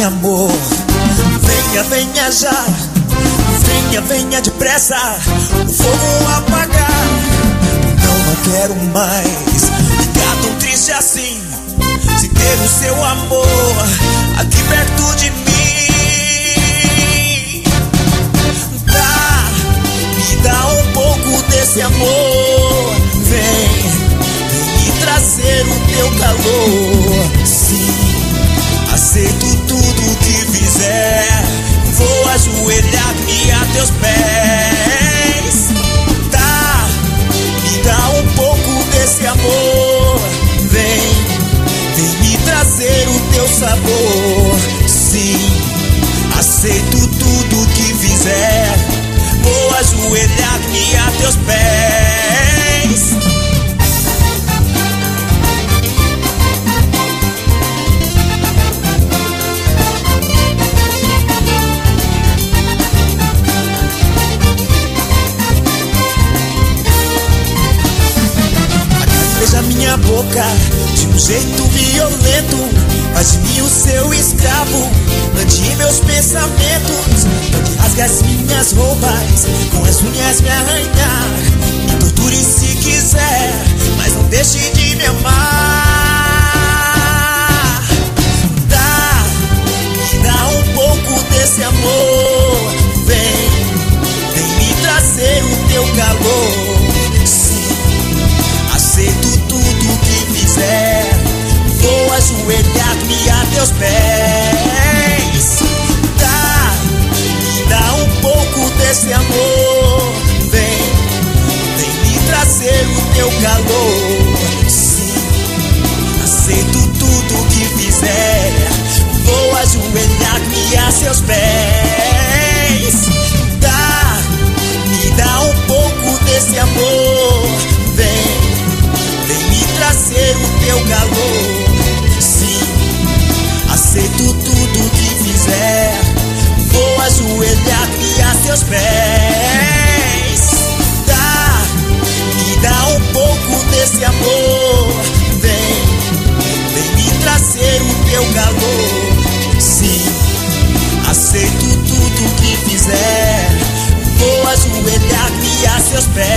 amor. Venha, venha já, venha, venha depressa, o fogo apagar. Não quero mais ficar tão triste assim, sem ter o seu amor aqui perto de mim. Me dá um pouco desse amor. Vem me trazer o teu calor. Sim, aceito tudo que fizer. Vou ajoelhar-me a teus pés. Me dá um pouco desse amor. Vem me trazer o teu sabor. Sim, aceito tudo que fizer. Vou ajoelhar-me a teus pés. Beija minha boca de um jeito violento, faz de mim o seu escravo, mande meus pensamentos, pode rasgar as minhas roupas, com as unhas me arranhar, me torture se quiser, mas não deixe de me amar. Me dá um pouco desse amor. Vem me trazer o teu calor. Aceito tudo que fizer. Vou ajoelhar-me a teus pés. Me dá um pouco desse amor. Vem me trazer o teu calor. Sim, aceito tudo que fizer. Vou ajoelhar-me a seus pés. Me dá um pouco desse amor. Vem me trazer o teu calor. Sim, aceito tudo que fizer. Vou ajoelhar-me a seus pés. Me dá um pouco desse amor. Vem me trazer o teu calor. Sim, aceito tudo que fizer. Vou ajoelhar-me a seus pés.